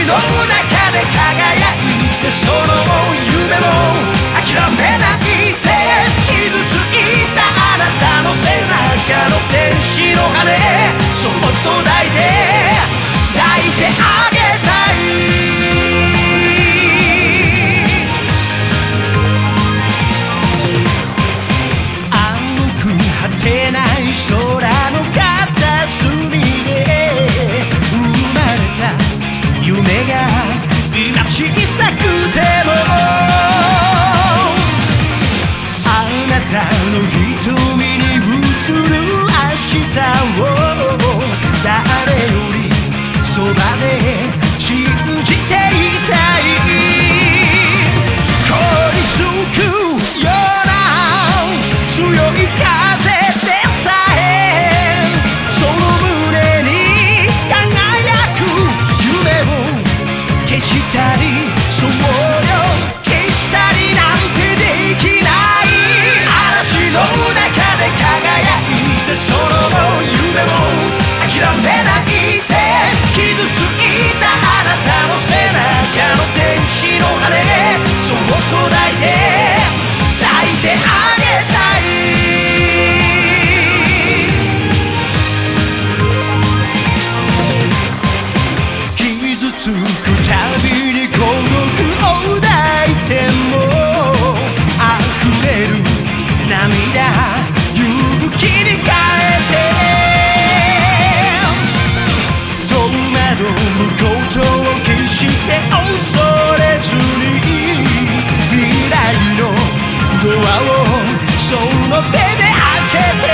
の中で輝いて、その夢を諦めないで。傷ついたあなたの背中の天使の羽、そっと抱いてあげたい。暗く果てない空の片隅で生まれた夢が今小さくても、あなたの瞳に映る明日を誰よりそばで信じていたい。凍りつくような強い風でさえ、その胸に輝く夢を消したり、そうよ消したりなんてできない。嵐の中で輝いて、その夢を諦めないで。傷ついたあなたの背中の天使の羽、そっと抱いてあげたい。傷つくたびに孤独を抱いても、溢れる涙勇気に変えて、戸惑うことを決して恐れずに、未来のドアをその手で開けて